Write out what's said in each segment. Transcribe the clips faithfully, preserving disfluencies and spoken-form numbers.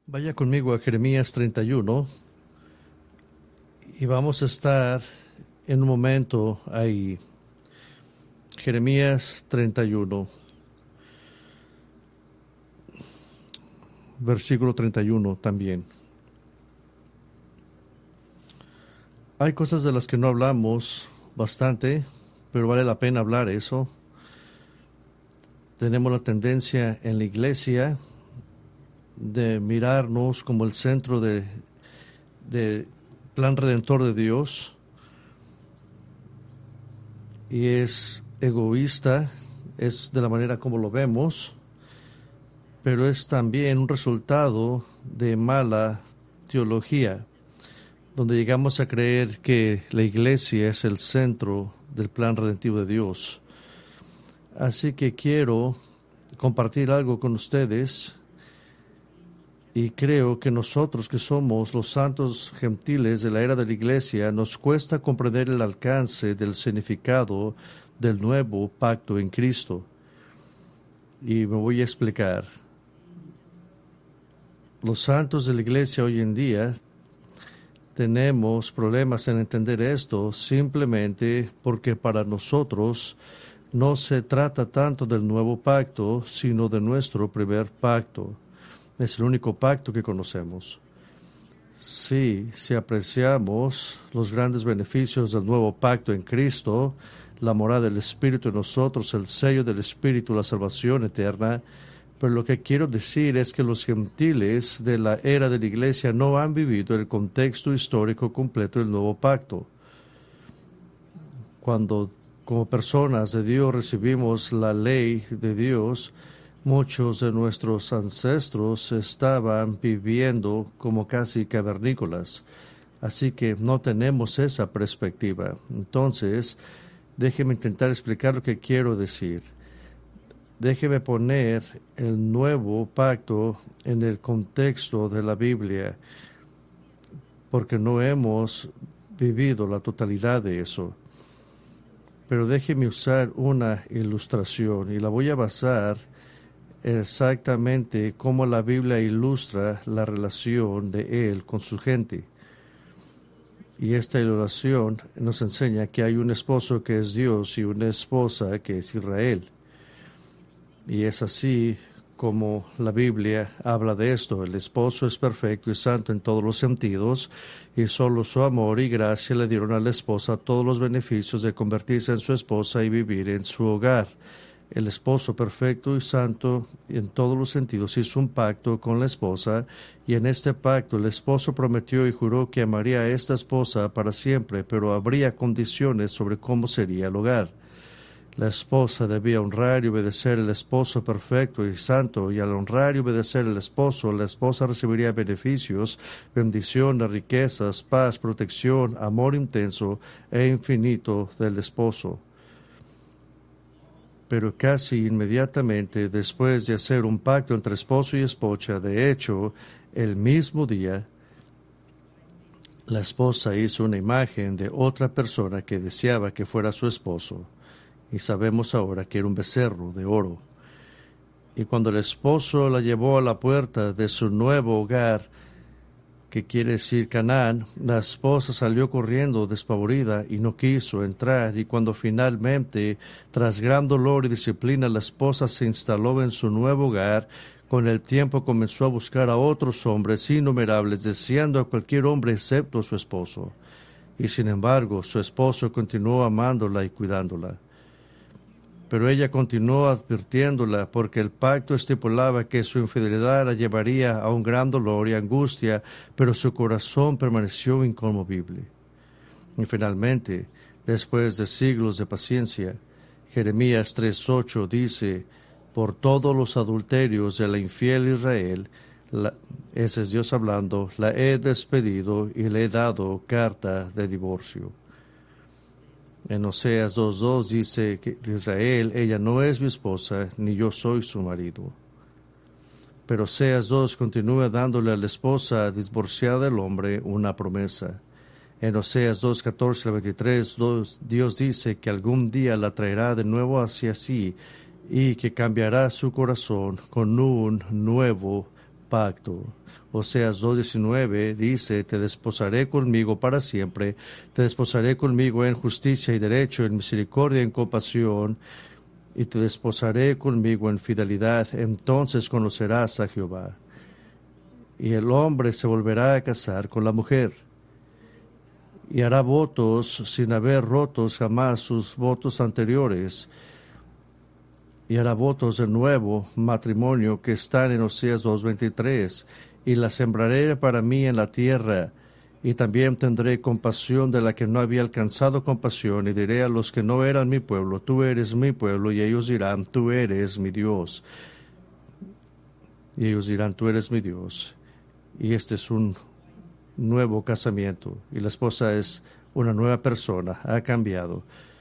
Vaya conmigo a Jeremías treinta y uno y vamos a estar en un momento ahí. Jeremías treinta y uno, versículo treinta y uno también. Hay cosas de las que no hablamos bastante, pero vale la pena hablar eso. Tenemos la tendencia en la iglesia de mirarnos como el centro de, de plan redentor de Dios, y es egoísta, es de la manera como lo vemos, pero es también un resultado de mala teología, donde llegamos a creer que la iglesia es el centro del plan redentivo de Dios. Así que quiero compartir algo con ustedes, y creo que nosotros que somos los santos gentiles de la era de la iglesia, nos cuesta comprender el alcance del significado del nuevo pacto en Cristo. Y me voy a explicar. Los santos de la iglesia hoy en día tenemos problemas en entender esto simplemente porque para nosotros no se trata tanto del nuevo pacto, sino de nuestro primer pacto. Es el único pacto que conocemos. Sí, si apreciamos los grandes beneficios del nuevo pacto en Cristo, la morada del Espíritu en nosotros, el sello del Espíritu, la salvación eterna, pero lo que quiero decir es que los gentiles de la era de la iglesia no han vivido el contexto histórico completo del nuevo pacto. Cuando como personas de Dios recibimos la ley de Dios, muchos de nuestros ancestros estaban viviendo como casi cavernícolas, así que no tenemos esa perspectiva. Entonces, déjeme intentar explicar lo que quiero decir. Déjeme poner el nuevo pacto en el contexto de la Biblia, porque no hemos vivido la totalidad de eso. Pero déjeme usar una ilustración y la voy a basar exactamente cómo la Biblia ilustra la relación de Él con su gente. Y esta ilustración nos enseña que hay un esposo que es Dios y una esposa que es Israel. Y es así como la Biblia habla de esto. El esposo es perfecto y santo en todos los sentidos, y solo su amor y gracia le dieron a la esposa todos los beneficios de convertirse en su esposa y vivir en su hogar. El esposo perfecto y santo en todos los sentidos hizo un pacto con la esposa, y en este pacto el esposo prometió y juró que amaría a esta esposa para siempre, pero habría condiciones sobre cómo sería el hogar. La esposa debía honrar y obedecer al esposo perfecto y santo, y al honrar y obedecer al esposo, la esposa recibiría beneficios, bendiciones, riquezas, paz, protección, amor intenso e infinito del esposo. Pero casi inmediatamente después de hacer un pacto entre esposo y esposa, de hecho, el mismo día, la esposa hizo una imagen de otra persona que deseaba que fuera su esposo, y sabemos ahora que era un becerro de oro. Y cuando el esposo la llevó a la puerta de su nuevo hogar, que quiere decir Canaán, la esposa salió corriendo despavorida y no quiso entrar, y cuando finalmente, tras gran dolor y disciplina, la esposa se instaló en su nuevo hogar, con el tiempo comenzó a buscar a otros hombres innumerables, deseando a cualquier hombre excepto a su esposo. Y sin embargo, su esposo continuó amándola y cuidándola. Pero ella continuó advirtiéndola, porque el pacto estipulaba que su infidelidad la llevaría a un gran dolor y angustia, pero su corazón permaneció inconmovible. Y finalmente, después de siglos de paciencia, Jeremías tres ocho dice: por todos los adulterios de la infiel Israel, la, ese es Dios hablando, la he despedido y le he dado carta de divorcio. En Oseas dos dos dice que de Israel, ella no es mi esposa, ni yo soy su marido. Pero Oseas dos continúa dándole a la esposa divorciada del hombre una promesa. En Oseas dos catorce al veintitrés, Dios dice que algún día la traerá de nuevo hacia sí, y que cambiará su corazón con un nuevo pacto. Oseas dos diecinueve dice, te desposaré conmigo para siempre, te desposaré conmigo en justicia y derecho, en misericordia y en compasión, y te desposaré conmigo en fidelidad, entonces conocerás a Jehová. Y el hombre se volverá a casar con la mujer, y hará votos sin haber rotos jamás sus votos anteriores, y hará votos de nuevo matrimonio que están en Oseas dos veintitrés, y la sembraré para mí en la tierra, y también tendré compasión de la que no había alcanzado compasión, y diré a los que no eran mi pueblo, tú eres mi pueblo, y ellos dirán, tú eres mi Dios. Y ellos dirán, tú eres mi Dios. Y este es un nuevo casamiento, y la esposa es una nueva persona, ha cambiado.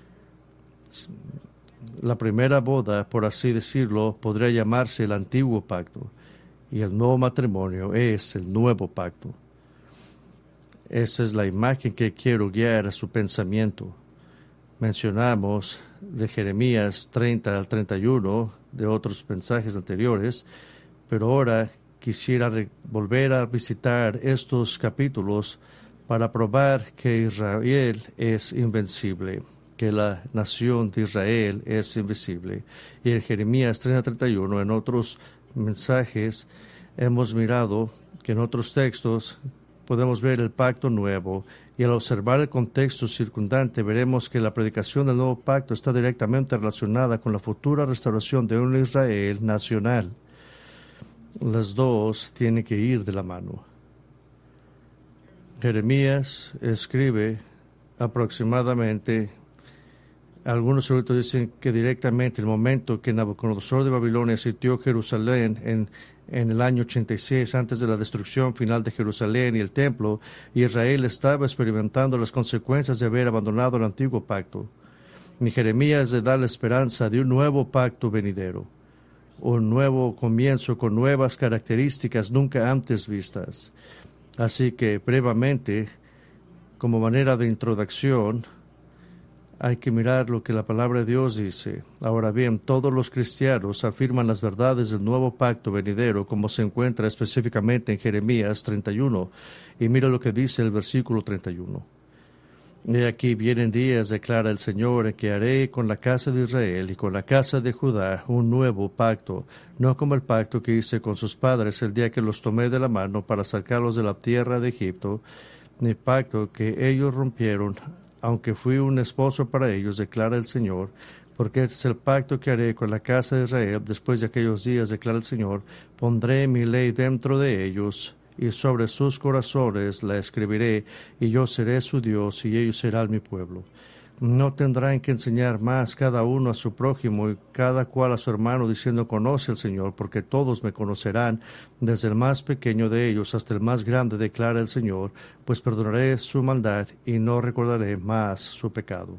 La primera boda, por así decirlo, podría llamarse el antiguo pacto, y el nuevo matrimonio es el nuevo pacto. Esa es la imagen que quiero guiar a su pensamiento. Mencionamos de Jeremías treinta al treinta y uno, de otros mensajes anteriores, pero ahora quisiera volver a visitar estos capítulos para probar que Israel es invencible, que la nación de Israel es invisible. Y en Jeremías treinta a treinta y uno, en otros mensajes, hemos mirado que en otros textos podemos ver el pacto nuevo, y al observar el contexto circundante veremos que la predicación del nuevo pacto está directamente relacionada con la futura restauración de un Israel nacional. Las dos tienen que ir de la mano. Jeremías escribe aproximadamente, algunos eruditos dicen que directamente el momento que Nabucodonosor de Babilonia sitió Jerusalén en, en el año ochenta y seis, antes de la destrucción final de Jerusalén y el templo, Israel estaba experimentando las consecuencias de haber abandonado el antiguo pacto. Y Jeremías le da la esperanza de un nuevo pacto venidero, un nuevo comienzo con nuevas características nunca antes vistas. Así que brevemente, como manera de introducción, hay que mirar lo que la palabra de Dios dice. Ahora bien, todos los cristianos afirman las verdades del nuevo pacto venidero, como se encuentra específicamente en Jeremías treinta y uno. Y mira lo que dice el versículo treinta y uno. Y aquí vienen días, declara el Señor, en que haré con la casa de Israel y con la casa de Judá un nuevo pacto, no como el pacto que hice con sus padres el día que los tomé de la mano para sacarlos de la tierra de Egipto, ni pacto que ellos rompieron, aunque fui un esposo para ellos, declara el Señor, porque este es el pacto que haré con la casa de Israel después de aquellos días, declara el Señor, pondré mi ley dentro de ellos, y sobre sus corazones la escribiré, y yo seré su Dios, y ellos serán mi pueblo. No tendrán que enseñar más cada uno a su prójimo y cada cual a su hermano, diciendo, conoce al Señor, porque todos me conocerán, desde el más pequeño de ellos hasta el más grande, declara el Señor, pues perdonaré su maldad y no recordaré más su pecado.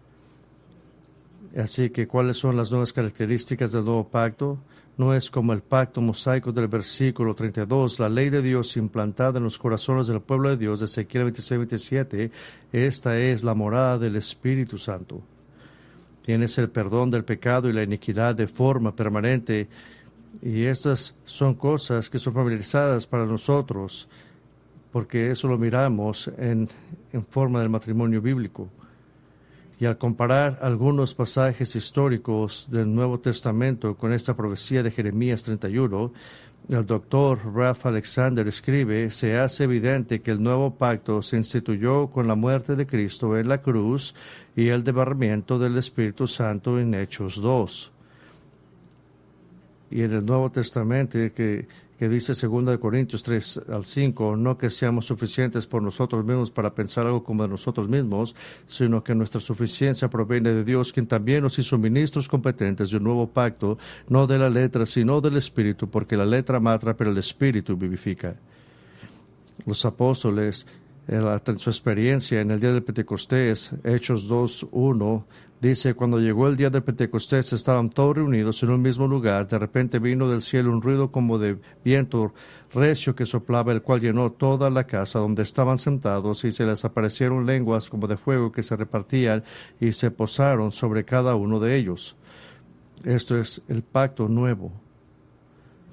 Así que, ¿cuáles son las nuevas características del nuevo pacto? No es como el pacto mosaico del versículo treinta y dos, la ley de Dios implantada en los corazones del pueblo de Dios, de Ezequiel veintiséis veintisiete. Esta es la morada del Espíritu Santo. Tienes el perdón del pecado y la iniquidad de forma permanente, y estas son cosas que son familiarizadas para nosotros, porque eso lo miramos en, en forma del matrimonio bíblico. Y al comparar algunos pasajes históricos del Nuevo Testamento con esta profecía de Jeremías treinta y uno, el doctor Ralph Alexander escribe, se hace evidente que el nuevo pacto se instituyó con la muerte de Cristo en la cruz y el derramamiento del Espíritu Santo en Hechos dos. Y en el Nuevo Testamento que, que dice segunda de Corintios tres al cinco, no que seamos suficientes por nosotros mismos para pensar algo como de nosotros mismos, sino que nuestra suficiencia proviene de Dios, quien también nos hizo ministros competentes de un nuevo pacto, no de la letra, sino del Espíritu, porque la letra mata, pero el Espíritu vivifica. Los apóstoles, en su experiencia en el día del Pentecostés, Hechos dos uno, dice, cuando llegó el día del Pentecostés estaban todos reunidos en un mismo lugar. De repente vino del cielo un ruido como de viento recio que soplaba, el cual llenó toda la casa donde estaban sentados, y se les aparecieron lenguas como de fuego que se repartían y se posaron sobre cada uno de ellos. Esto es el pacto nuevo.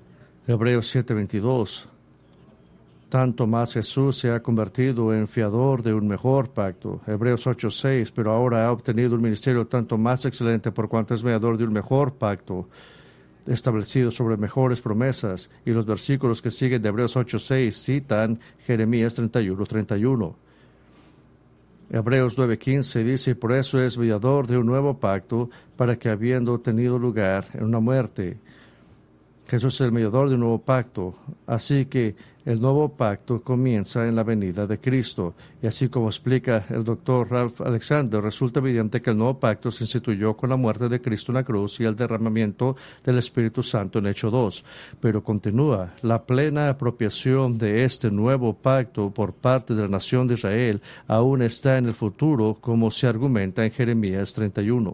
Hebreos siete veintidós. Tanto más Jesús se ha convertido en fiador de un mejor pacto. Hebreos ocho seis. Pero ahora ha obtenido un ministerio tanto más excelente por cuanto es mediador de un mejor pacto, establecido sobre mejores promesas. Y los versículos que siguen de Hebreos ocho seis citan Jeremías treinta y uno treinta y uno. Hebreos nueve quince dice: por eso es mediador de un nuevo pacto, para que habiendo tenido lugar en una muerte, Jesús es el mediador de un nuevo pacto. Así que el nuevo pacto comienza en la venida de Cristo. Y así como explica el doctor Ralph Alexander, resulta evidente que el nuevo pacto se instituyó con la muerte de Cristo en la cruz y el derramamiento del Espíritu Santo en Hechos dos. Pero continúa, la plena apropiación de este nuevo pacto por parte de la nación de Israel aún está en el futuro, como se argumenta en Jeremías treinta y uno.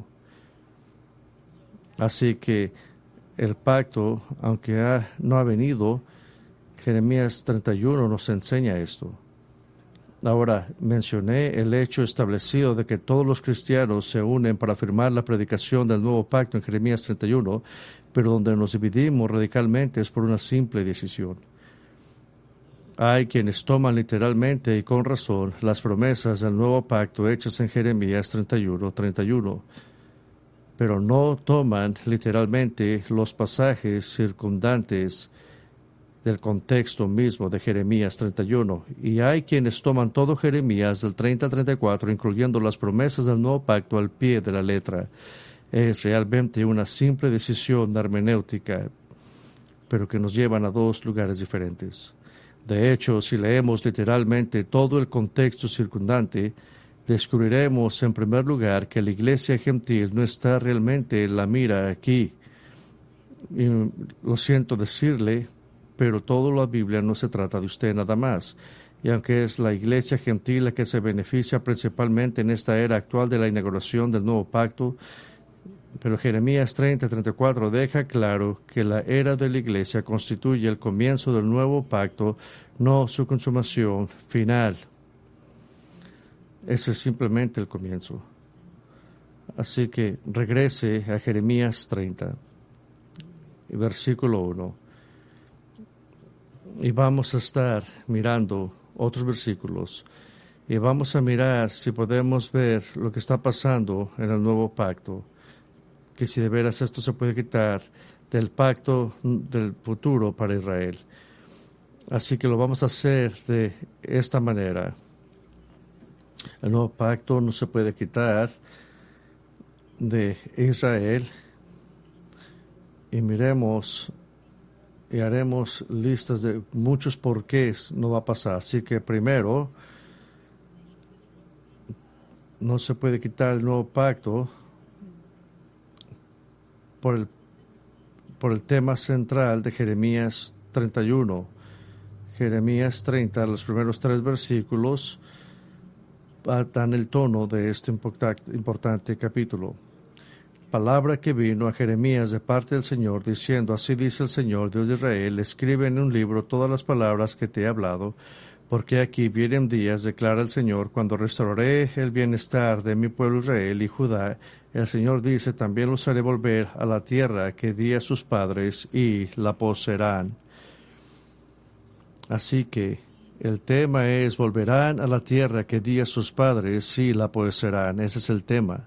Así que el pacto, aunque ha, no ha venido, Jeremías treinta y uno nos enseña esto. Ahora, mencioné el hecho establecido de que todos los cristianos se unen para afirmar la predicación del nuevo pacto en Jeremías treinta y uno, pero donde nos dividimos radicalmente es por una simple decisión. Hay quienes toman literalmente y con razón las promesas del nuevo pacto hechas en Jeremías treinta y uno treinta y uno. Pero no toman literalmente los pasajes circundantes del contexto mismo de Jeremías treinta y uno. Y hay quienes toman todo Jeremías del treinta al treinta y cuatro, incluyendo las promesas del nuevo pacto al pie de la letra. Es realmente una simple decisión hermenéutica, pero que nos llevan a dos lugares diferentes. De hecho, si leemos literalmente todo el contexto circundante, descubriremos en primer lugar que la iglesia gentil no está realmente en la mira aquí. Y lo siento decirle, pero toda la Biblia no se trata de usted nada más. Y aunque es la iglesia gentil la que se beneficia principalmente en esta era actual de la inauguración del nuevo pacto, pero Jeremías treinta treinta y cuatro deja claro que la era de la iglesia constituye el comienzo del nuevo pacto, no su consumación final. Ese es simplemente el comienzo. Así que regrese a Jeremías treinta, versículo uno. Y vamos a estar mirando otros versículos. Y vamos a mirar si podemos ver lo que está pasando en el nuevo pacto. Que si de veras esto se puede quitar del pacto del futuro para Israel. Así que lo vamos a hacer de esta manera. El nuevo pacto no se puede quitar de Israel. Y miremos y haremos listas de muchos porqués no va a pasar. Así que primero, no se puede quitar el nuevo pacto por el, por el tema central de Jeremías treinta y uno. Jeremías treinta, los primeros tres versículos, dan el tono de este importante capítulo. Palabra que vino a Jeremías de parte del Señor, diciendo: así dice el Señor, Dios de Israel, escribe en un libro todas las palabras que te he hablado, porque aquí vienen días, declara el Señor, cuando restauraré el bienestar de mi pueblo Israel y Judá. El Señor dice: también los haré volver a la tierra que di a sus padres y la poseerán. Así que el tema es: volverán a la tierra que di a sus padres y la poseerán. Ese es el tema.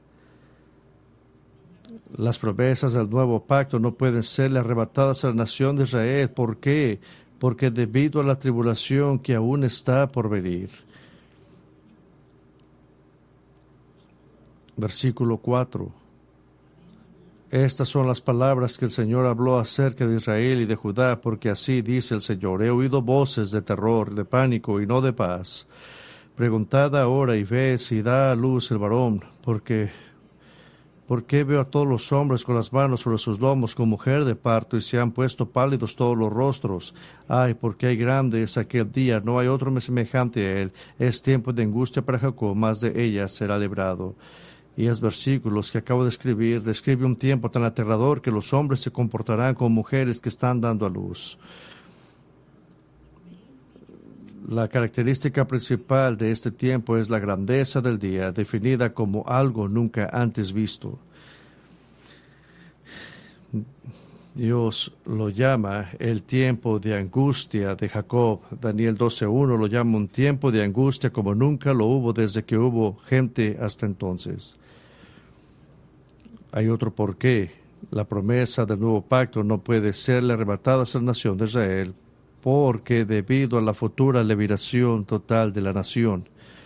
Las promesas del nuevo pacto no pueden serle arrebatadas a la nación de Israel. ¿Por qué? Porque debido a la tribulación que aún está por venir. Versículo cuatro. Estas son las palabras que el Señor habló acerca de Israel y de Judá, porque así dice el Señor: he oído voces de terror, de pánico y no de paz. Preguntad ahora y ved si da a luz el varón, porque ¿por qué veo a todos los hombres con las manos sobre sus lomos como mujer de parto y se han puesto pálidos todos los rostros? Ay, porque hay grande es aquel día, no hay otro semejante a él. Es tiempo de angustia para Jacob, mas de ella será librado. Y los versículos que acabo de escribir describe un tiempo tan aterrador que los hombres se comportarán como mujeres que están dando a luz. La característica principal de este tiempo es la grandeza del día, definida como algo nunca antes visto. Dios lo llama el tiempo de angustia de Jacob. Daniel doce uno lo llama un tiempo de angustia como nunca lo hubo desde que hubo gente hasta entonces. Hay otro porqué. La promesa del nuevo pacto no puede serle arrebatada a la nación de Israel, porque debido a la futura liberación total de la nación,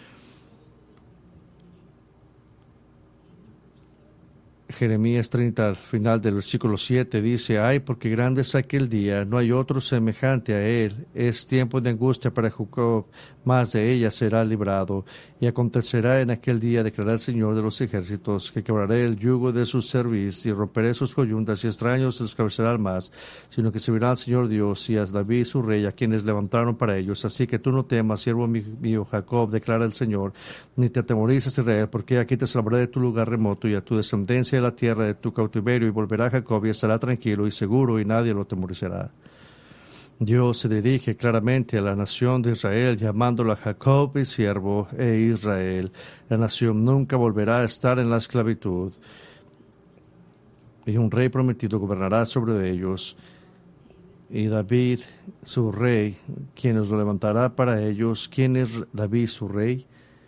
Jeremías treinta, al final del versículo siete, dice: ay, porque grande es aquel día, no hay otro semejante a él. Es tiempo de angustia para Jacob, mas de ella será librado. Y acontecerá en aquel día, declarará el Señor de los ejércitos, que quebraré el yugo de su cerviz, y romperé sus coyuntas, y extraños se los cabezarán más, sino que servirá al Señor Dios y a David su rey, a quienes levantaron para ellos. Así que tú no temas, siervo mío Jacob, declara el Señor, ni te atemorices, Israel, porque aquí te salvaré de tu lugar remoto, y a tu descendencia de la tierra de tu cautiverio, y volverá Jacob y estará tranquilo y seguro, y nadie lo atemorizará. Dios se dirige claramente a la nación de Israel, llamándola Jacob y siervo e Israel. La nación nunca volverá a estar en la esclavitud, y un rey prometido gobernará sobre ellos. Y David, su rey, quien los levantará para ellos. ¿Quién es David, su rey?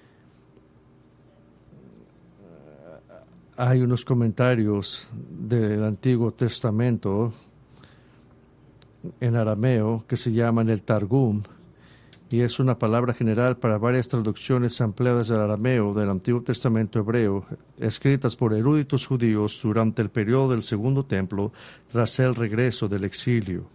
Hay unos comentarios del Antiguo Testamento en arameo que se llaman el Targum, y es una palabra general para varias traducciones ampliadas del arameo del Antiguo Testamento hebreo, escritas por eruditos judíos durante el periodo del Segundo Templo, tras el regreso del exilio.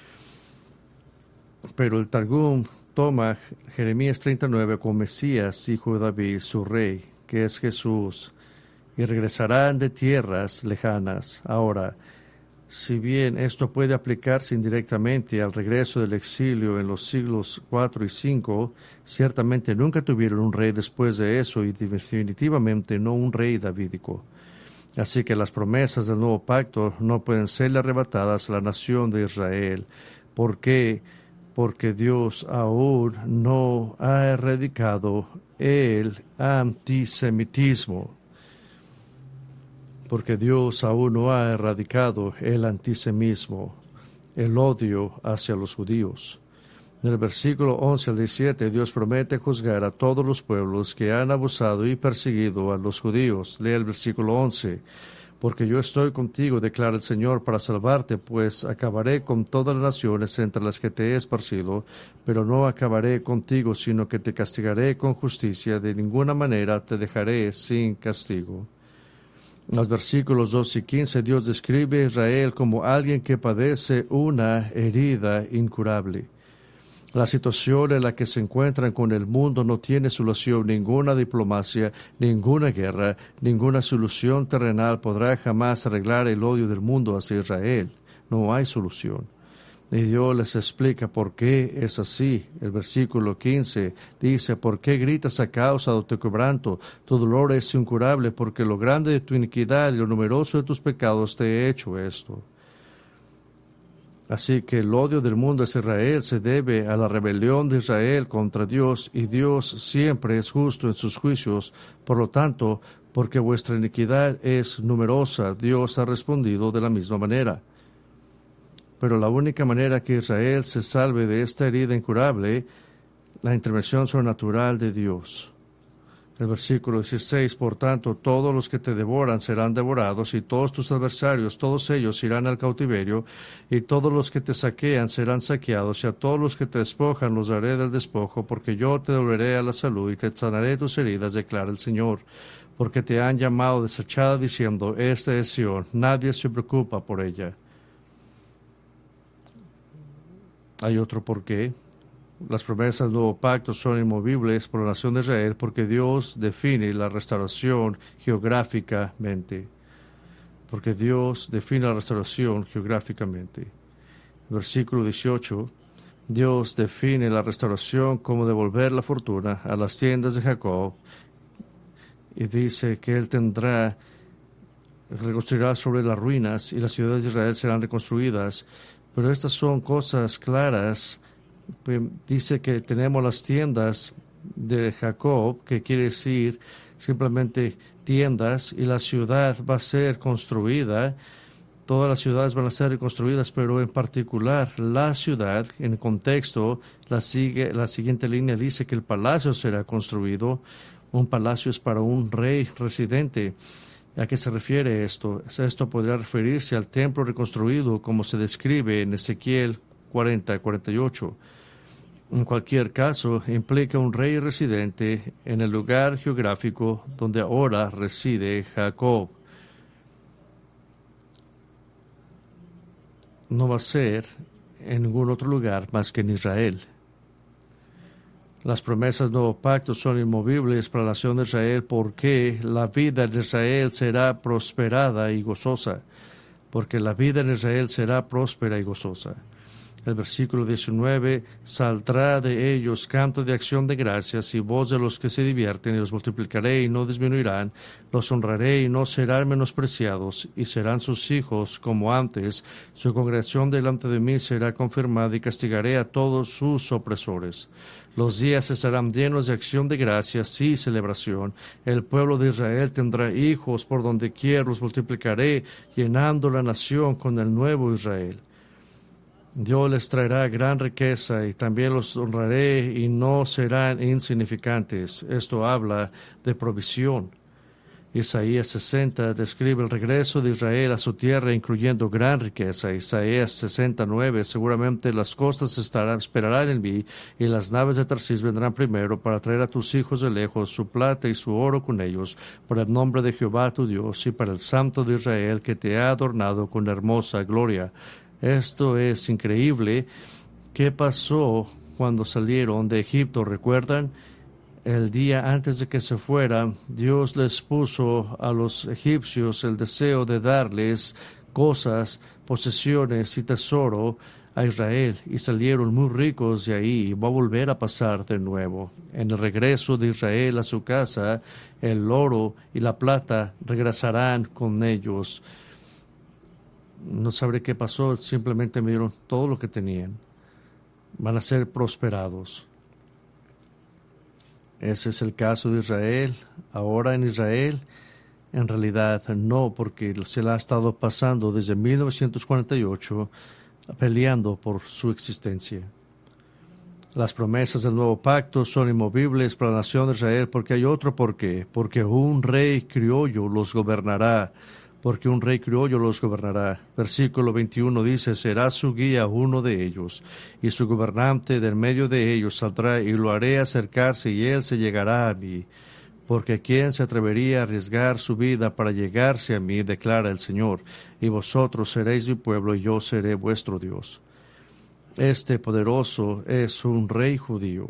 Pero el Targum toma Jeremías treinta y nueve como Mesías, hijo de David, su rey, que es Jesús, y regresarán de tierras lejanas. Ahora, si bien esto puede aplicarse indirectamente al regreso del exilio en los siglos cuatro y cinco, ciertamente nunca tuvieron un rey después de eso, y definitivamente no un rey davídico. Así que las promesas del nuevo pacto no pueden serle arrebatadas a la nación de Israel. ¿Por qué? Porque Dios aún no ha erradicado el antisemitismo. Porque Dios aún no ha erradicado el antisemitismo, el odio hacia los judíos. En el versículo once al diecisiete, Dios promete juzgar a todos los pueblos que han abusado y perseguido a los judíos. Lea el versículo once. Porque yo estoy contigo, declara el Señor, para salvarte, pues acabaré con todas las naciones entre las que te he esparcido, pero no acabaré contigo, sino que te castigaré con justicia. De ninguna manera te dejaré sin castigo. En los versículos doce y quince, Dios describe a Israel como alguien que padece una herida incurable. La situación en la que se encuentran con el mundo no tiene solución. Ninguna diplomacia, ninguna guerra, ninguna solución terrenal podrá jamás arreglar el odio del mundo hacia Israel. No hay solución. Y Dios les explica por qué es así. El versículo quince dice: ¿por qué gritas a causa de tu quebranto? Tu dolor es incurable, porque lo grande de tu iniquidad y lo numeroso de tus pecados te he hecho esto. Así que el odio del mundo hacia Israel se debe a la rebelión de Israel contra Dios, y Dios siempre es justo en sus juicios. Por lo tanto, porque vuestra iniquidad es numerosa, Dios ha respondido de la misma manera. Pero la única manera que Israel se salve de esta herida incurable, la intervención sobrenatural de Dios. El versículo dieciséis, por tanto, todos los que te devoran serán devorados, y todos tus adversarios, todos ellos irán al cautiverio, y todos los que te saquean serán saqueados, y a todos los que te despojan los daré del despojo, porque yo te devolveré a la salud y te sanaré tus heridas, declara el Señor. Porque te han llamado desechada, diciendo: esta es Sión, nadie se preocupa por ella. Hay otro porqué. Las promesas del nuevo pacto son inmovibles por la nación de Israel, porque Dios define la restauración geográficamente. Porque Dios define la restauración geográficamente. Versículo dieciocho. Dios define la restauración como devolver la fortuna a las tiendas de Jacob, y dice que Él tendrá, reconstruirá sobre las ruinas, y las ciudades de Israel serán reconstruidas. Pero estas son cosas claras. Dice que tenemos las tiendas de Jacob, que quiere decir simplemente tiendas, y la ciudad va a ser construida, Todas las ciudades van a ser reconstruidas, pero en particular la ciudad, en contexto, la, sigue, la siguiente línea dice que el palacio será construido. Un palacio es para un rey residente. ¿A qué se refiere esto? Esto podría referirse al templo reconstruido, como se describe en Ezequiel cuarenta, cuarenta y ocho. En cualquier caso, implica un rey residente en el lugar geográfico donde ahora reside Jacob. No va a ser en ningún otro lugar más que en Israel. Las promesas del nuevo pacto son inmovibles para la nación de Israel porque la vida en Israel será prosperada y gozosa. Porque la vida en Israel será próspera y gozosa. El versículo diecinueve, saldrá de ellos canto de acción de gracias y voz de los que se divierten, y los multiplicaré y no disminuirán, los honraré y no serán menospreciados, y serán sus hijos como antes. Su congregación delante de mí será confirmada y castigaré a todos sus opresores. Los días estarán llenos de acción de gracias y celebración. El pueblo de Israel tendrá hijos por donde quiera, los multiplicaré, llenando la nación con el nuevo Israel. Dios les traerá gran riqueza y también los honraré y no serán insignificantes. Esto habla de provisión. Isaías sesenta describe el regreso de Israel a su tierra, incluyendo gran riqueza. Isaías sesenta y nueve, seguramente las costas estarán, esperarán en mí, y las naves de Tarsis vendrán primero para traer a tus hijos de lejos su plata y su oro con ellos, por el nombre de Jehová tu Dios y para el Santo de Israel que te ha adornado con hermosa gloria. Esto es increíble. ¿Qué pasó cuando salieron de Egipto? ¿Recuerdan? El día antes de que se fueran, Dios les puso a los egipcios el deseo de darles cosas, posesiones y tesoro a Israel, y salieron muy ricos de ahí, y va a volver a pasar de nuevo. En el regreso de Israel a su casa, el oro y la plata regresarán con ellos. No sabré qué pasó, simplemente me dieron todo lo que tenían. Van a ser prosperados. Ese es el caso de Israel. Ahora en Israel, en realidad no, porque se la ha estado pasando desde mil novecientos cuarenta y ocho peleando por su existencia. Las promesas del nuevo pacto son inmovibles para la nación de Israel porque hay otro porqué. Porque un rey criollo los gobernará. Porque un rey criollo los gobernará. Versículo veintiuno dice, será su guía uno de ellos, y su gobernante del medio de ellos saldrá, y lo haré acercarse, y él se llegará a mí. Porque ¿quién se atrevería a arriesgar su vida para llegarse a mí? Declara el Señor. Y vosotros seréis mi pueblo, y yo seré vuestro Dios. Este poderoso es un rey judío.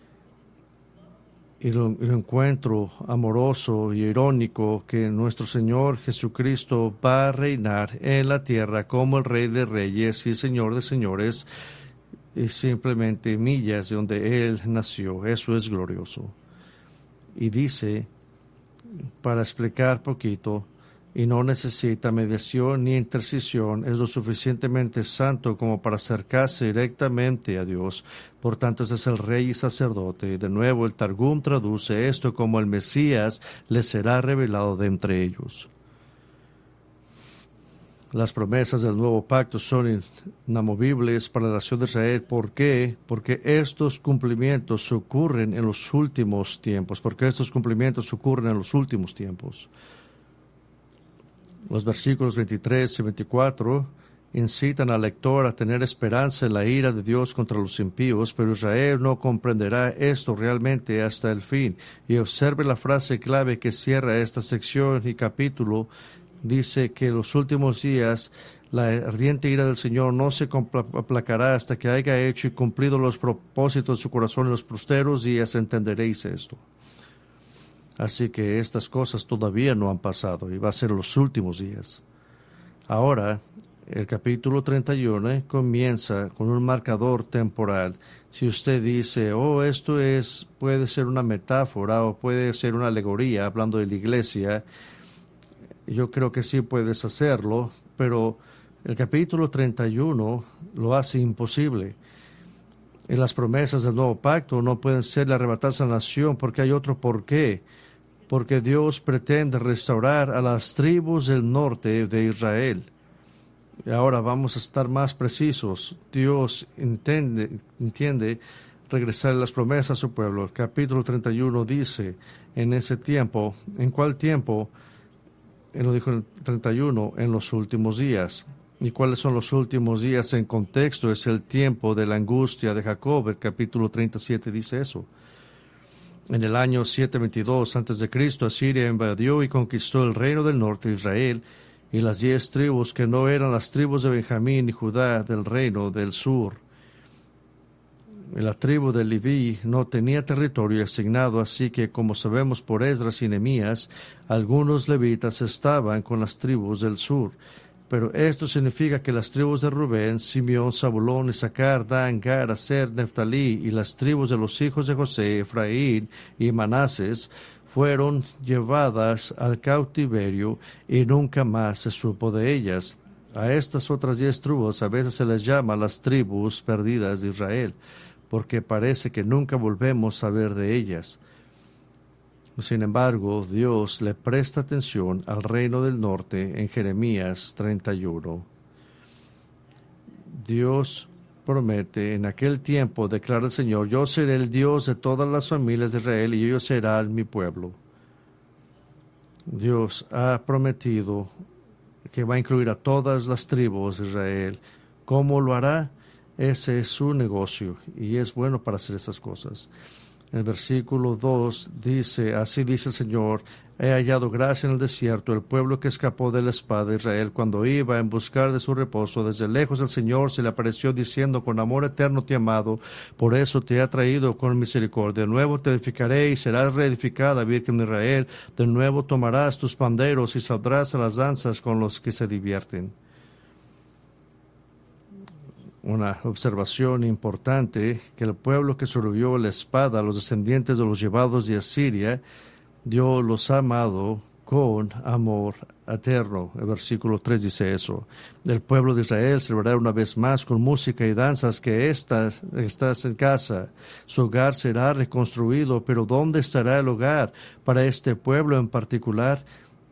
Y lo, lo encuentro amoroso y irónico que nuestro Señor Jesucristo va a reinar en la tierra como el Rey de Reyes y Señor de Señores, y simplemente millas de donde Él nació. Eso es glorioso. Y dice, para explicar poquito, y no necesita mediación ni intercesión, es lo suficientemente santo como para acercarse directamente a Dios. Por tanto, ese es el rey y sacerdote. De nuevo, el Targum traduce esto como el Mesías le será revelado de entre ellos. Las promesas del nuevo pacto son inamovibles para la nación de Israel. ¿Por qué? Porque estos cumplimientos ocurren en los últimos tiempos. Porque estos cumplimientos ocurren en los últimos tiempos. Los versículos veintitrés y veinticuatro incitan al lector a tener esperanza en la ira de Dios contra los impíos, pero Israel no comprenderá esto realmente hasta el fin. Y observe la frase clave que cierra esta sección y capítulo. Dice que en los últimos días la ardiente ira del Señor no se aplacará hasta que haya hecho y cumplido los propósitos de su corazón. En los posteros días entenderéis esto. Así que estas cosas todavía no han pasado y va a ser los últimos días. Ahora, el capítulo treinta y uno comienza con un marcador temporal. Si usted dice, oh, esto es, puede ser una metáfora o puede ser una alegoría, hablando de la iglesia, yo creo que sí puedes hacerlo, pero el capítulo treinta y uno lo hace imposible. En las promesas del nuevo pacto no pueden ser arrebatadas a la nación porque hay otro porqué. Porque Dios pretende restaurar a las tribus del norte de Israel. Y ahora vamos a estar más precisos. Dios entiende, entiende regresar las promesas a su pueblo. El capítulo treinta y uno dice, en ese tiempo, ¿en cuál tiempo? Él lo dijo en el treinta y uno, en los últimos días. ¿Y cuáles son los últimos días en contexto? Es el tiempo de la angustia de Jacob. El capítulo treinta y siete dice eso. En el año setecientos veintidós antes de Cristo, Asiria invadió y conquistó el reino del norte de Israel y las diez tribus que no eran las tribus de Benjamín y Judá del reino del sur. La tribu de Leví no tenía territorio asignado, así que, como sabemos por Esdras y Nehemías, algunos levitas estaban con las tribus del sur. Pero esto significa que las tribus de Rubén, Simeón, Zabulón, Isaacar, Dan, Gad, Aser, Neftalí y las tribus de los hijos de José, Efraín y Manases fueron llevadas al cautiverio y nunca más se supo de ellas. A estas otras diez tribus a veces se les llama las tribus perdidas de Israel, porque parece que nunca volvemos a ver de ellas. Sin embargo, Dios le presta atención al reino del norte en Jeremías treinta y uno. Dios promete, en aquel tiempo, declara el Señor, yo seré el Dios de todas las familias de Israel y ellos serán mi pueblo. Dios ha prometido que va a incluir a todas las tribus de Israel. ¿Cómo lo hará? Ese es su negocio y es bueno para hacer esas cosas. En el versículo dos dice, así dice el Señor, he hallado gracia en el desierto, el pueblo que escapó de la espada de Israel, cuando iba en buscar de su reposo. Desde lejos el Señor se le apareció diciendo, con amor eterno te he amado, por eso te he traído con misericordia. De nuevo te edificaré y serás reedificada, Virgen de Israel. De nuevo tomarás tus panderos y saldrás a las danzas con los que se divierten. Una observación importante, que el pueblo que sobrevivió a la espada, los descendientes de los llevados de Asiria, Dios los ha amado con amor eterno. El versículo tres dice eso. El pueblo de Israel celebrará una vez más con música y danzas que estás, estás en casa. Su hogar será reconstruido, pero ¿dónde estará el hogar para este pueblo en particular?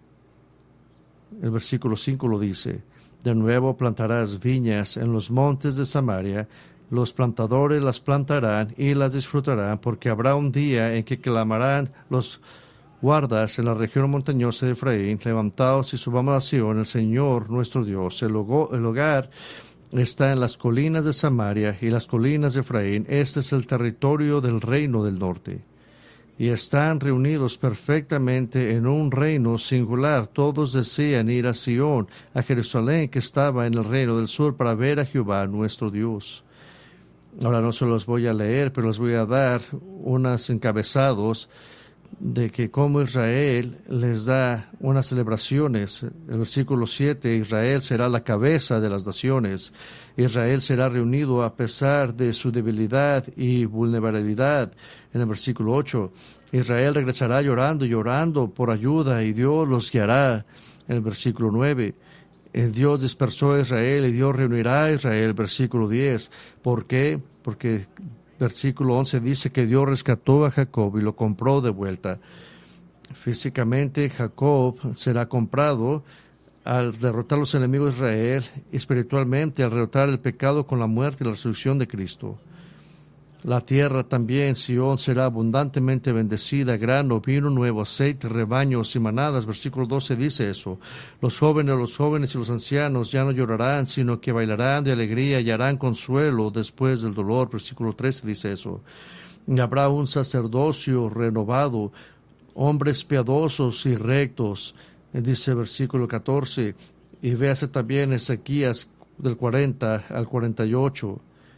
El versículo cinco lo dice. De nuevo plantarás viñas en los montes de Samaria, los plantadores las plantarán y las disfrutarán, porque habrá un día en que clamarán los guardas en la región montañosa de Efraín, levantaos y subamos a Sion, el Señor nuestro Dios. El, hogo, el hogar está en las colinas de Samaria y las colinas de Efraín. Este es el territorio del reino del norte. Y están reunidos perfectamente en un reino singular. Todos desean ir a Sion, a Jerusalén, que estaba en el reino del sur, para ver a Jehová nuestro Dios. Ahora no se los voy a leer, pero les voy a dar unos encabezados de que como Israel les da unas celebraciones. El versículo siete, Israel será la cabeza de las naciones. Israel será reunido a pesar de su debilidad y vulnerabilidad. En el versículo ocho, Israel regresará llorando y llorando por ayuda y Dios los guiará. En el versículo nueve, el Dios dispersó a Israel y Dios reunirá a Israel. Versículo diez, ¿por qué? Porque versículo once dice que Dios rescató a Jacob y lo compró de vuelta. Físicamente Jacob será comprado al derrotar a los enemigos de Israel, espiritualmente al derrotar el pecado con la muerte y la resurrección de Cristo. La tierra también, Sion, será abundantemente bendecida, grano, vino nuevo, aceite, rebaños y manadas. Versículo doce dice eso. Los jóvenes, los jóvenes y los ancianos ya no llorarán, sino que bailarán de alegría y harán consuelo después del dolor. Versículo trece dice eso. Y habrá un sacerdocio renovado, hombres piadosos y rectos. Dice versículo catorce. Y véase también Ezequías del cuarenta al cuarenta y ocho.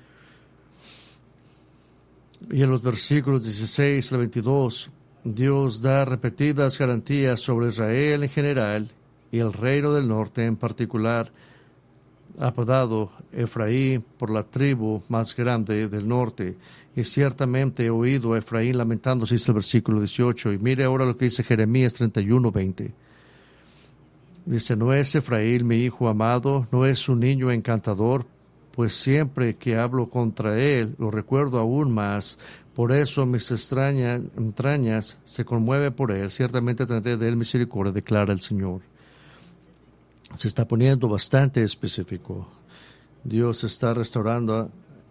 Y en los versículos dieciséis al veintidós, Dios da repetidas garantías sobre Israel en general y el reino del norte en particular, apodado Efraín por la tribu más grande del norte. Y ciertamente he oído a Efraín lamentándose, dice el versículo dieciocho. Y mire ahora lo que dice Jeremías treinta y uno, veinte. Dice, ¿no es Efraín mi hijo amado? ¿No es un niño encantador? Pues siempre que hablo contra él, lo recuerdo aún más. Por eso mis extrañas entrañas se conmueven por él. Ciertamente tendré de él misericordia, declara el Señor. se está poniendo bastante específico. Dios está restaurando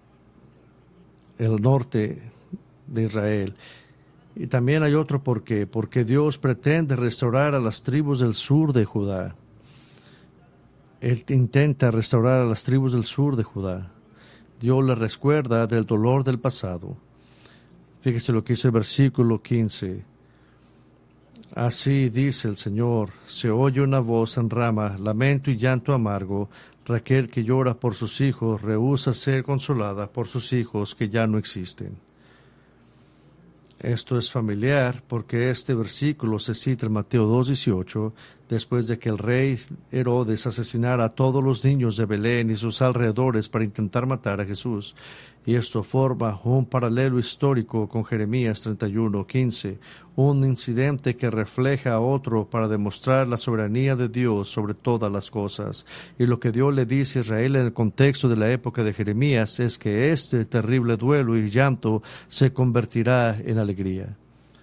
el norte de Israel. Y también hay otro por qué. Porque Dios pretende restaurar a las tribus del sur de Judá. Él intenta restaurar a las tribus del sur de Judá. Dios le recuerda del dolor del pasado. Fíjese lo que dice el versículo quince. Así dice el Señor, se oye una voz en Rama, lamento y llanto amargo. Raquel, que llora por sus hijos, rehúsa ser consolada por sus hijos que ya no existen. Esto es familiar porque este versículo se cita en Mateo dos dieciocho, después de que el rey Herodes asesinara a todos los niños de Belén y sus alrededores para intentar matar a Jesús. Y esto forma un paralelo histórico con Jeremías treinta y uno quince, un incidente que refleja a otro para demostrar la soberanía de Dios sobre todas las cosas. Y lo que Dios le dice a Israel en el contexto de la época de Jeremías es que este terrible duelo y llanto se convertirá en alegría.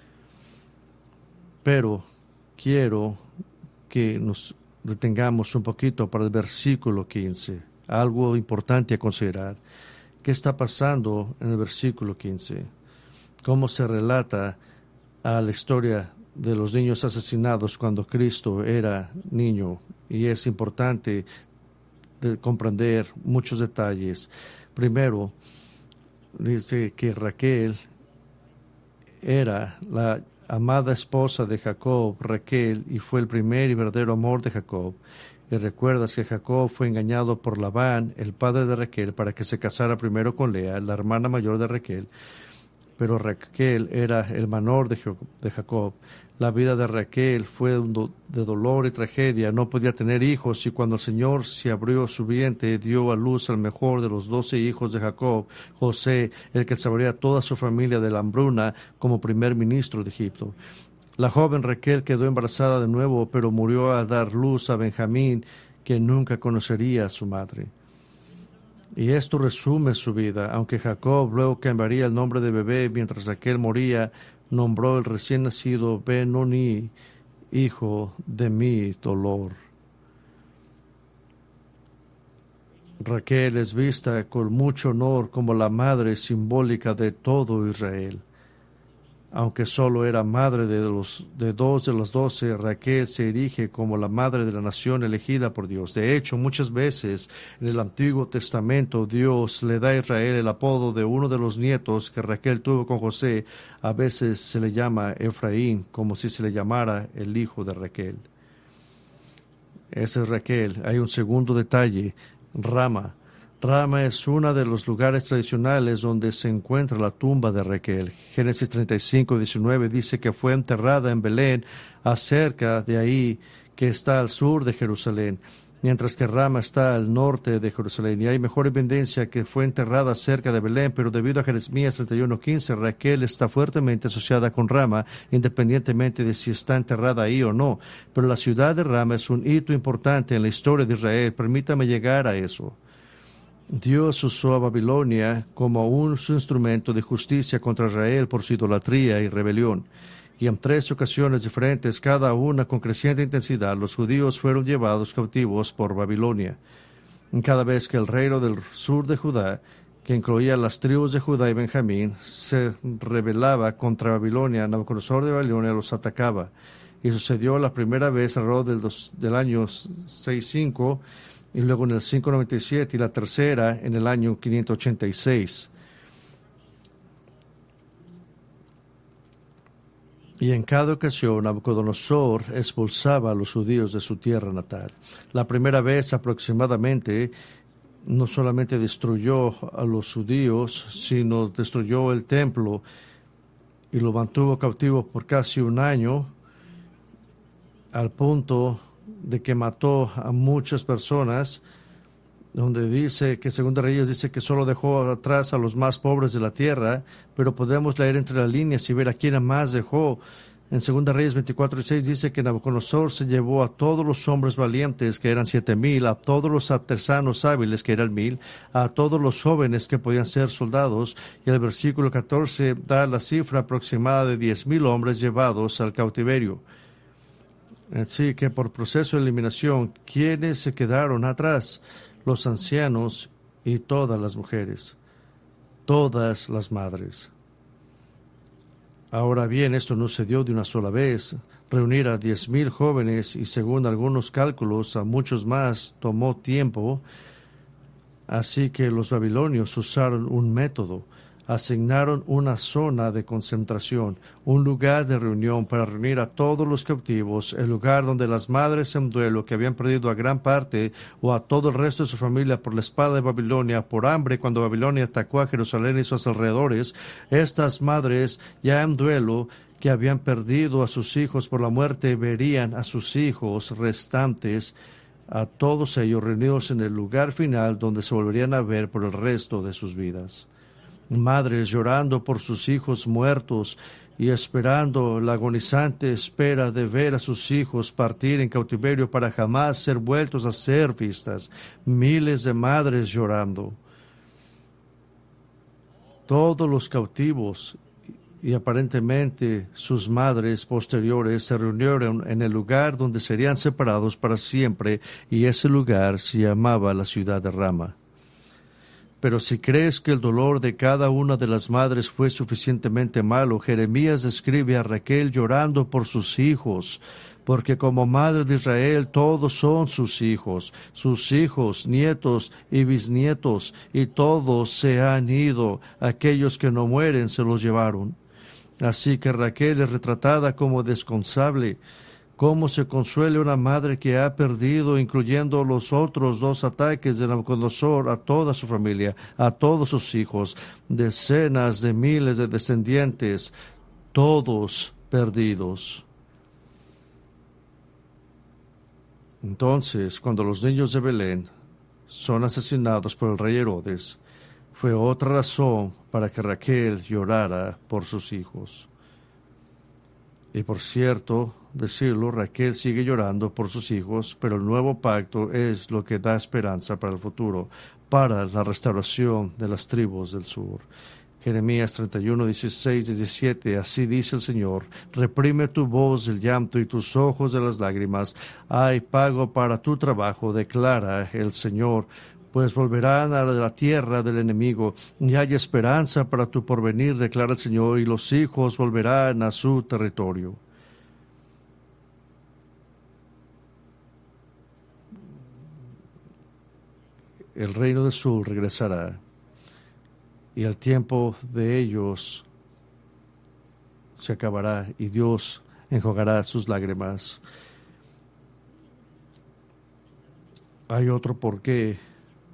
Pero quiero que nos detengamos un poquito para el versículo quince, algo importante a considerar. ¿Qué está pasando en el versículo quince? ¿Cómo se relata a la historia de los niños asesinados cuando Cristo era niño? Y es importante de comprender muchos detalles. Primero, dice que Raquel era la amada esposa de Jacob, Raquel, y fue el primer y verdadero amor de Jacob. Y recuerdas que Jacob fue engañado por Labán, el padre de Raquel, para que se casara primero con Lea, la hermana mayor de Raquel. Pero Raquel era el menor de Jacob. La vida de Raquel fue de dolor y tragedia. No podía tener hijos, y cuando el Señor se abrió su vientre, dio a luz al mejor de los doce hijos de Jacob, José, el que salvaría a toda su familia de la hambruna como primer ministro de Egipto. La joven Raquel quedó embarazada de nuevo, pero murió al dar luz a Benjamín, que nunca conocería a su madre. Y esto resume su vida, aunque Jacob luego cambiaría el nombre de bebé mientras Raquel moría, nombró el recién nacido Benoni, hijo de mi dolor. Raquel es vista con mucho honor como la madre simbólica de todo Israel. Aunque solo era madre de, los, de dos de los doce, Raquel se erige como la madre de la nación elegida por Dios. De hecho, muchas veces en el Antiguo Testamento Dios le da a Israel el apodo de uno de los nietos que Raquel tuvo con José. A veces se le llama Efraín, como si se le llamara el hijo de Raquel. Ese es Raquel. Hay un segundo detalle, Rama. Rama es uno de los lugares tradicionales donde se encuentra la tumba de Raquel. Génesis treinta y cinco, diecinueve dice que fue enterrada en Belén, acerca de ahí, que está al sur de Jerusalén, mientras que Rama está al norte de Jerusalén. Y hay mejor evidencia que fue enterrada cerca de Belén, pero debido a Jeremías treinta y uno, quince, Raquel está fuertemente asociada con Rama, independientemente de si está enterrada ahí o no. Pero la ciudad de Rama es un hito importante en la historia de Israel. Permítame llegar a eso. Dios usó a Babilonia como un su instrumento de justicia contra Israel por su idolatría y rebelión. Y en tres ocasiones diferentes, cada una con creciente intensidad, los judíos fueron llevados cautivos por Babilonia. Y cada vez que el reino del sur de Judá, que incluía las tribus de Judá y Benjamín, se rebelaba contra Babilonia, Nabucodonosor de Babilonia los atacaba. Y sucedió la primera vez alrededor del, dos, del año sesenta y cinco, y luego en el quinientos noventa y siete, y la tercera en el año quinientos ochenta y seis. Y en cada ocasión Nabucodonosor expulsaba a los judíos de su tierra natal. La primera vez aproximadamente no solamente destruyó a los judíos, sino destruyó el templo y lo mantuvo cautivo por casi un año, al punto de que mató a muchas personas, donde dice que Segunda Reyes dice que solo dejó atrás a los más pobres de la tierra, pero podemos leer entre las líneas y ver a quién más dejó. En Segunda Reyes veinticuatro y seis dice que Nabucodonosor se llevó a todos los hombres valientes, que eran siete mil, a todos los artesanos hábiles, que eran mil, a todos los jóvenes que podían ser soldados, y el versículo catorce da la cifra aproximada de diez mil hombres llevados al cautiverio. Así que por proceso de eliminación, ¿quiénes se quedaron atrás? Los ancianos y todas las mujeres, todas las madres. Ahora bien, esto no se dio de una sola vez. Reunir a diez mil jóvenes y, según algunos cálculos, a muchos más tomó tiempo. Así que los babilonios usaron un método. Asignaron una zona de concentración, un lugar de reunión para reunir a todos los cautivos, el lugar donde las madres en duelo que habían perdido a gran parte o a todo el resto de su familia por la espada de Babilonia, por hambre cuando Babilonia atacó a Jerusalén y sus alrededores, estas madres ya en duelo que habían perdido a sus hijos por la muerte verían a sus hijos restantes, a todos ellos reunidos en el lugar final donde se volverían a ver por el resto de sus vidas. Madres llorando por sus hijos muertos y esperando la agonizante espera de ver a sus hijos partir en cautiverio para jamás ser vueltos a ser vistas. Miles de madres llorando. Todos los cautivos y aparentemente sus madres posteriores se reunieron en el lugar donde serían separados para siempre, y ese lugar se llamaba la ciudad de Rama. Pero si crees que el dolor de cada una de las madres fue suficientemente malo, Jeremías describe a Raquel llorando por sus hijos, porque como madre de Israel todos son sus hijos, sus hijos, nietos y bisnietos, y todos se han ido, aquellos que no mueren se los llevaron. Así que Raquel es retratada como desconsolable. ¿Cómo se consuele una madre que ha perdido, incluyendo los otros dos ataques de Nabucodonosor, a toda su familia, a todos sus hijos, decenas de miles de descendientes, todos perdidos? Entonces, cuando los niños de Belén son asesinados por el rey Herodes, fue otra razón para que Raquel llorara por sus hijos. Y por cierto, decirlo, Raquel sigue llorando por sus hijos, pero el nuevo pacto es lo que da esperanza para el futuro, para la restauración de las tribus del sur. Jeremías treinta y uno, dieciséis, diecisiete, así dice el Señor: reprime tu voz del llanto y tus ojos de las lágrimas. Hay pago para tu trabajo, declara el Señor, pues volverán a la tierra del enemigo, y hay esperanza para tu porvenir, declara el Señor, y los hijos volverán a su territorio. El reino del sur regresará, y el tiempo de ellos se acabará, y Dios enjugará sus lágrimas. Hay otro porqué.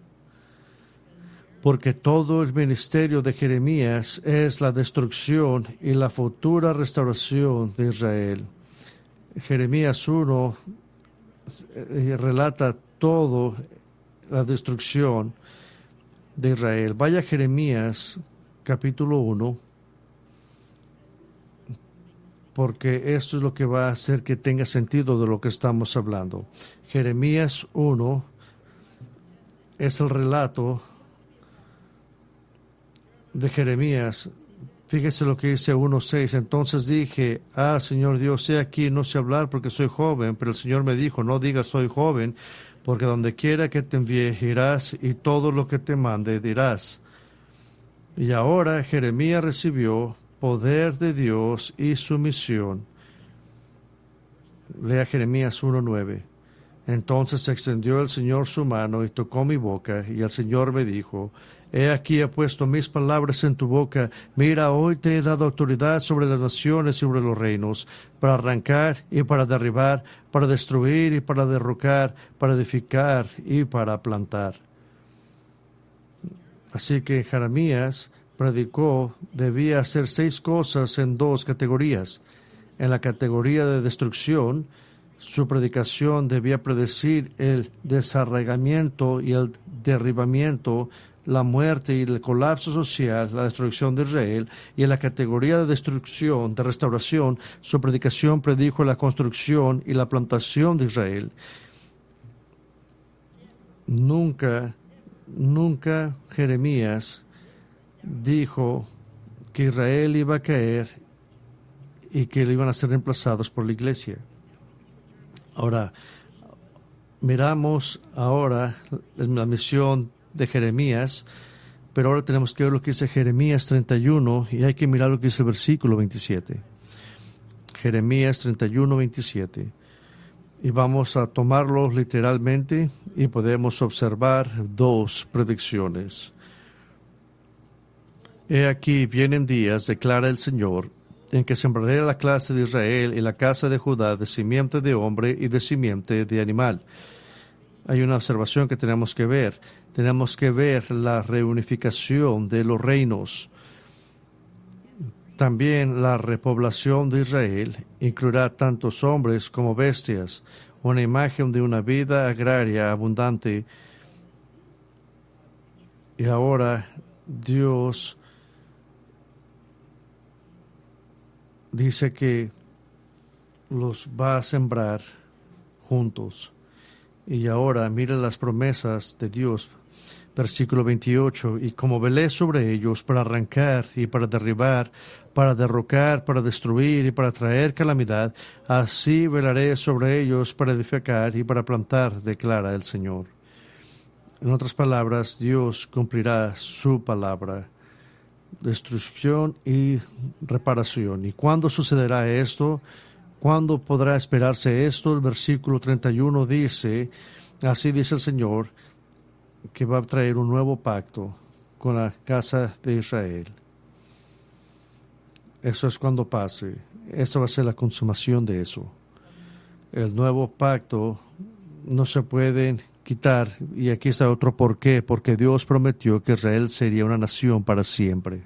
Porque todo el ministerio de Jeremías es la destrucción y la futura restauración de Israel. Jeremías uno relata todo la destrucción de Israel. Vaya Jeremías capítulo uno, porque esto es lo que va a hacer que tenga sentido de lo que estamos hablando. Jeremías uno es el relato de Jeremías. Fíjese lo que dice uno seis. Entonces dije: ah, Señor Dios, he aquí, no sé hablar porque soy joven. Pero el Señor me dijo: no digas soy joven, porque donde quiera que te envíe irás, y todo lo que te mande dirás. Y ahora Jeremías recibió poder de Dios y sumisión. Lea Jeremías uno nueve. Entonces extendió el Señor su mano y tocó mi boca, y el Señor me dijo: he aquí he puesto mis palabras en tu boca. Mira, hoy te he dado autoridad sobre las naciones y sobre los reinos, para arrancar y para derribar, para destruir y para derrocar, para edificar y para plantar. Así que Jeremías predicó, debía hacer seis cosas en dos categorías. En la categoría de destrucción, su predicación debía predecir el desarraigamiento y el derribamiento, la muerte y el colapso social, la destrucción de Israel. Y en la categoría de destrucción, de restauración, su predicación predijo la construcción y la plantación de Israel. Nunca, nunca Jeremías dijo que Israel iba a caer y que le iban a ser reemplazados por la iglesia. Ahora, miramos ahora la misión de Jeremías, pero ahora tenemos que ver lo que dice Jeremías treinta y uno y hay que mirar lo que dice el versículo veintisiete. Jeremías treinta y uno, veintisiete. Y vamos a tomarlo literalmente y podemos observar dos predicciones. He aquí vienen días, declara el Señor, en que sembraré la clase de Israel y la casa de Judá de simiente de hombre y de simiente de animal. Hay una observación que tenemos que ver. Tenemos que ver la reunificación de los reinos. También la repoblación de Israel incluirá tantos hombres como bestias, una imagen de una vida agraria abundante. Y ahora Dios dice que los va a sembrar juntos. Y ahora mira las promesas de Dios. Versículo veintiocho. Y como velé sobre ellos para arrancar y para derribar, para derrocar, para destruir y para traer calamidad, así velaré sobre ellos para edificar y para plantar, declara el Señor. En otras palabras, Dios cumplirá su palabra. Destrucción y reparación. ¿Y cuándo sucederá esto? ¿Cuándo podrá esperarse esto? El versículo treinta y uno dice, así dice el Señor, que va a traer un nuevo pacto con la casa de Israel. Eso es cuando pase. Eso va a ser la consumación de eso. El nuevo pacto no se puede quitar. Y aquí está otro por qué. Porque Dios prometió que Israel sería una nación para siempre.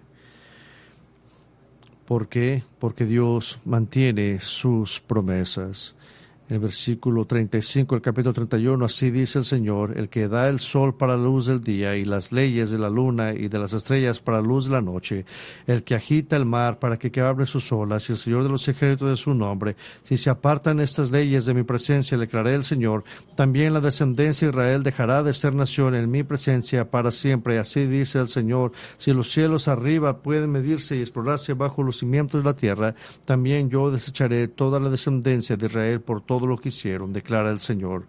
¿Por qué? Porque Dios mantiene sus promesas. En el versículo treinta y cinco, el capítulo treinta y uno, así dice el Señor, el que da el sol para la luz del día y las leyes de la luna y de las estrellas para la luz de la noche, el que agita el mar para que quebren sus olas y el Señor de los ejércitos de su nombre. Si se apartan estas leyes de mi presencia, declaré el Señor, también la descendencia de Israel dejará de ser nación en mi presencia para siempre. Así dice el Señor, si los cielos arriba pueden medirse y explorarse bajo los cimientos de la tierra, también yo desecharé toda la descendencia de Israel por todo lo que hicieron, declara el Señor.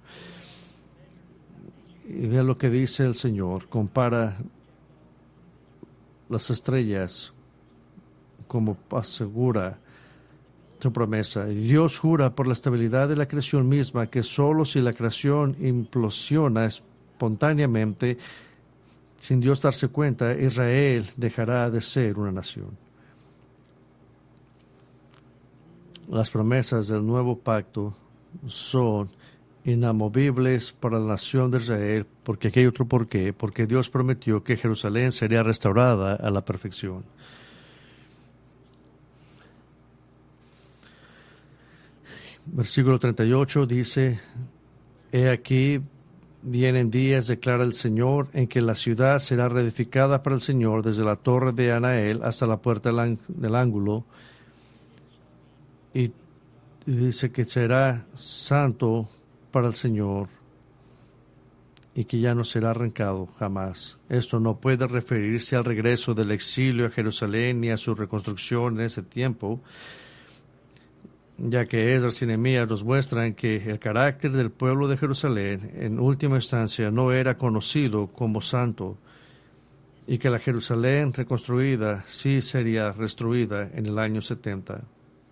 Y vea lo que dice el Señor, compara las estrellas como asegura su promesa. Y Dios jura por la estabilidad de la creación misma que solo si la creación implosiona espontáneamente, sin Dios darse cuenta, Israel dejará de ser una nación. Las promesas del nuevo pacto son inamovibles para la nación de Israel, porque aquí hay otro porqué, porque Dios prometió que Jerusalén sería restaurada a la perfección. Versículo treinta y ocho dice, he aquí vienen días, declara el Señor, en que la ciudad será reedificada para el Señor desde la torre de Anael hasta la puerta del ángulo, y dice que será santo para el Señor y que ya no será arrancado jamás. Esto no puede referirse al regreso del exilio a Jerusalén ni a su reconstrucción en ese tiempo, ya que Esdras y Nehemías nos muestran que el carácter del pueblo de Jerusalén en última instancia no era conocido como santo y que la Jerusalén reconstruida sí sería destruida en el año setenta.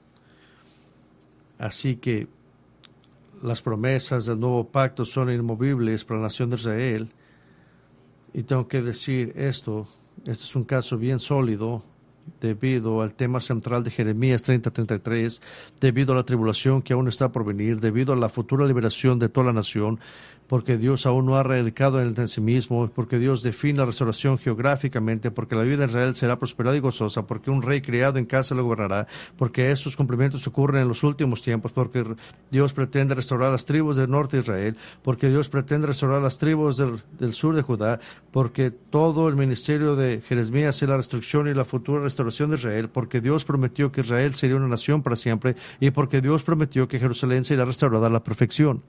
Así que las promesas del nuevo pacto son inmovibles para la nación de Israel. Y tengo que decir esto, este es un caso bien sólido debido al tema central de Jeremías treinta a treinta y tres, debido a la tribulación que aún está por venir, debido a la futura liberación de toda la nación, porque Dios aún no ha radicado en el sí mismo, porque Dios define la restauración geográficamente, porque la vida de Israel será prosperada y gozosa, porque un rey criado en casa lo gobernará, porque estos cumplimientos ocurren en los últimos tiempos, porque Dios pretende restaurar las tribus del norte de Israel, porque Dios pretende restaurar las tribus del, del sur de Judá, porque todo el ministerio de Jeremías es la destrucción y la futura restauración de Israel, porque Dios prometió que Israel sería una nación para siempre, y porque Dios prometió que Jerusalén sería restaurada a la perfección.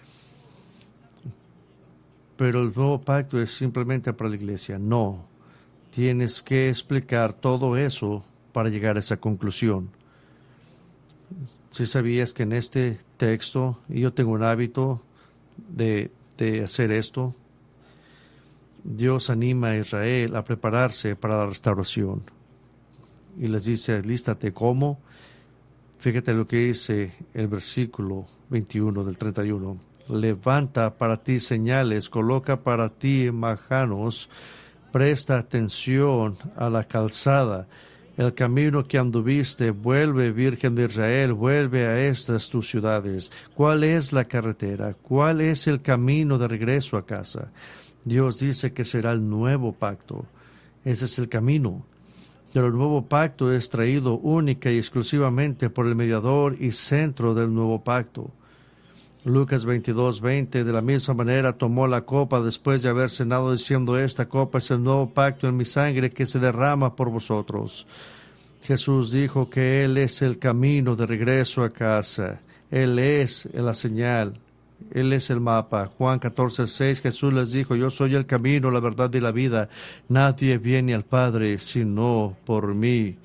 Pero el nuevo pacto es simplemente para la iglesia. No, tienes que explicar todo eso para llegar a esa conclusión. Si sabías que en este texto, y yo tengo un hábito de, de hacer esto, Dios anima a Israel a prepararse para la restauración. Y les dice, lístate, ¿cómo? Fíjate lo que dice el versículo veintiuno del treinta y uno. Levanta para ti señales, coloca para ti majanos, presta atención a la calzada. El camino que anduviste, vuelve, Virgen de Israel, vuelve a estas tus ciudades. ¿Cuál es la carretera? ¿Cuál es el camino de regreso a casa? Dios dice que será el nuevo pacto. Ese es el camino. Pero el nuevo pacto es traído única y exclusivamente por el mediador y centro del nuevo pacto. Lucas veintidós, veinte, de la misma manera tomó la copa después de haber cenado diciendo, esta copa es el nuevo pacto en mi sangre que se derrama por vosotros. Jesús dijo que Él es el camino de regreso a casa. Él es la señal. Él es el mapa. Juan catorce, seis, Jesús les dijo, yo soy el camino, la verdad y la vida. Nadie viene al Padre sino por mí.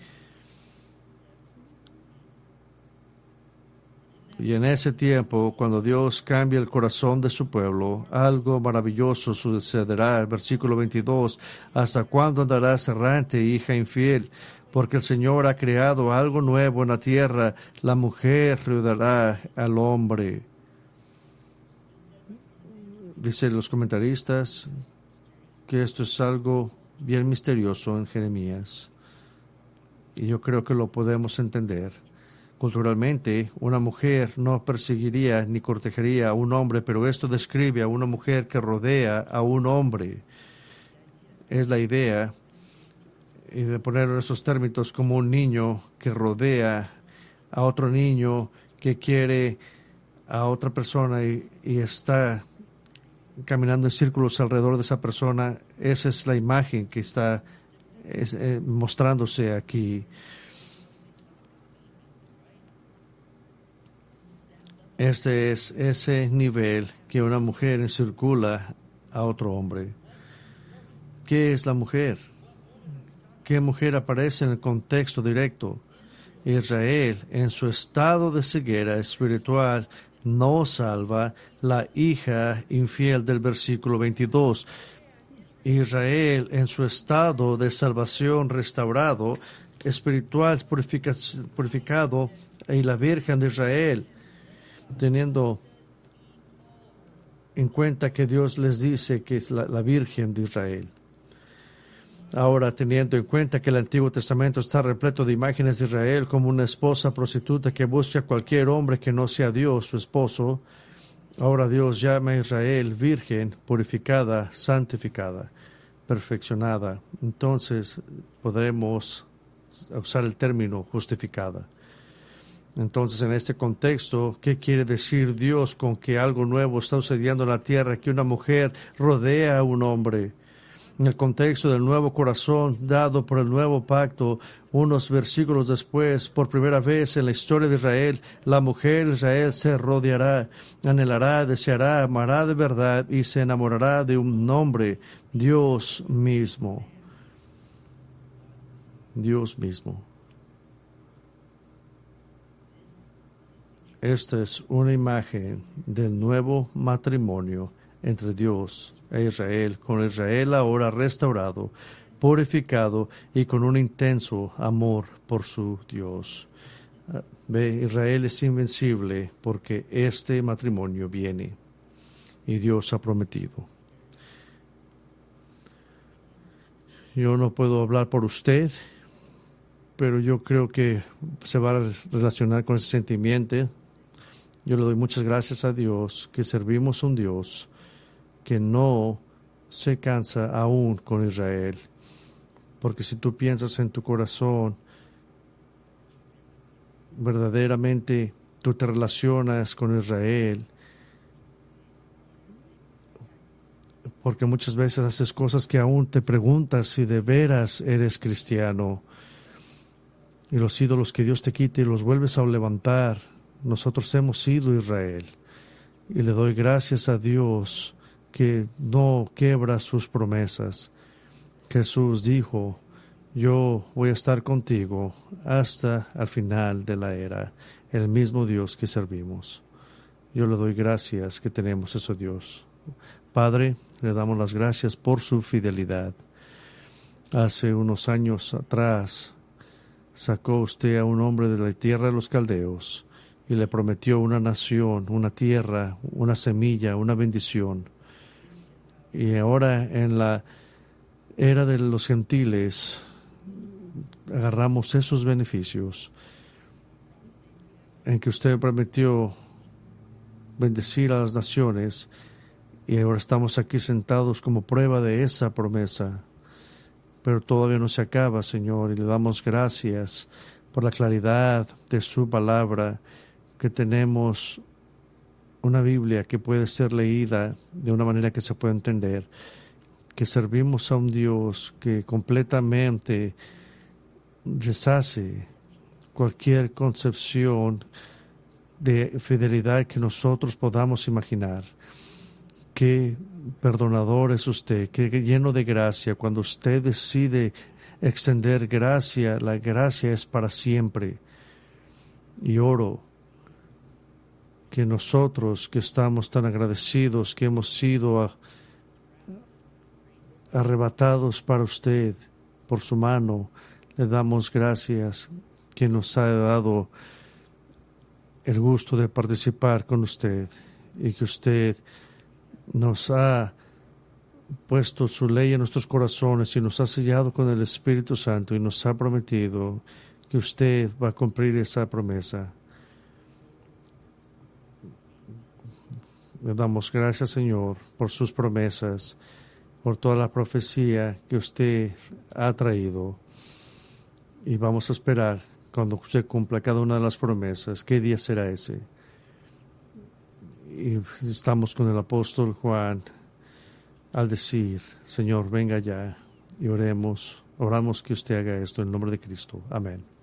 Y en ese tiempo, cuando Dios cambia el corazón de su pueblo, algo maravilloso sucederá. El versículo veintidós, ¿hasta cuándo andarás errante, hija infiel? Porque el Señor ha creado algo nuevo en la tierra. La mujer rodeará al hombre. Dicen los comentaristas que esto es algo bien misterioso en Jeremías. Y yo creo que lo podemos entender. Culturalmente, una mujer no perseguiría ni cortejaría a un hombre, pero esto describe a una mujer que rodea a un hombre. Es la idea, y de poner esos términos, como un niño que rodea a otro niño que quiere a otra persona y, y está caminando en círculos alrededor de esa persona. Esa es la imagen que está es, eh, mostrándose aquí. Este es ese nivel que una mujer encircula a otro hombre. ¿Qué es la mujer? ¿Qué mujer aparece en el contexto directo? Israel, en su estado de ceguera espiritual, no salva, la hija infiel del versículo veintidós. Israel, en su estado de salvación restaurado, espiritual purifica, purificado, y la Virgen de Israel, teniendo en cuenta que Dios les dice que es la, la Virgen de Israel. Ahora, teniendo en cuenta que el Antiguo Testamento está repleto de imágenes de Israel como una esposa prostituta que busca a cualquier hombre que no sea Dios, su esposo, ahora Dios llama a Israel virgen, purificada, santificada, perfeccionada. Entonces, podremos usar el término justificada. Entonces, en este contexto, ¿qué quiere decir Dios con que algo nuevo está sucediendo en la tierra, que una mujer rodea a un hombre? En el contexto del nuevo corazón dado por el nuevo pacto, unos versículos después, por primera vez en la historia de Israel, la mujer de Israel se rodeará, anhelará, deseará, amará de verdad y se enamorará de un hombre, Dios mismo. Dios mismo. Esta es una imagen del nuevo matrimonio entre Dios e Israel, con Israel ahora restaurado, purificado y con un intenso amor por su Dios. Ve, Israel es invencible porque este matrimonio viene y Dios ha prometido. Yo no puedo hablar por usted, pero yo creo que se va a relacionar con ese sentimiento. Yo le doy muchas gracias a Dios que servimos a un Dios que no se cansa aún con Israel. Porque si tú piensas en tu corazón, verdaderamente tú te relacionas con Israel. Porque muchas veces haces cosas que aún te preguntas si de veras eres cristiano. Y los ídolos que Dios te quite y los vuelves a levantar. Nosotros hemos sido Israel. Y le doy gracias a Dios que no quiebra sus promesas. Jesús dijo, yo voy a estar contigo hasta el final de la era, el mismo Dios que servimos. Yo le doy gracias que tenemos ese Dios. Padre, le damos las gracias por su fidelidad. Hace unos años atrás sacó usted a un hombre de la tierra de los caldeos y le prometió una nación, una tierra, una semilla, una bendición. Y ahora en la era de los gentiles agarramos esos beneficios en que usted prometió bendecir a las naciones, y ahora estamos aquí sentados como prueba de esa promesa. Pero todavía no se acaba, Señor, y le damos gracias por la claridad de su palabra, que tenemos una Biblia que puede ser leída de una manera que se pueda entender, que servimos a un Dios que completamente deshace cualquier concepción de fidelidad que nosotros podamos imaginar. Qué perdonador es usted, qué lleno de gracia. Cuando usted decide extender gracia, la gracia es para siempre. Y oro que nosotros que estamos tan agradecidos, que hemos sido a, arrebatados para usted por su mano, le damos gracias que nos ha dado el gusto de participar con usted, y que usted nos ha puesto su ley en nuestros corazones y nos ha sellado con el Espíritu Santo, y nos ha prometido que usted va a cumplir esa promesa. Le damos gracias, Señor, por sus promesas, por toda la profecía que usted ha traído, y vamos a esperar cuando se cumpla cada una de las promesas. ¿Qué día será ese? Y estamos con el apóstol Juan al decir: Señor, venga ya, y oremos, oramos que usted haga esto en el nombre de Cristo. Amén.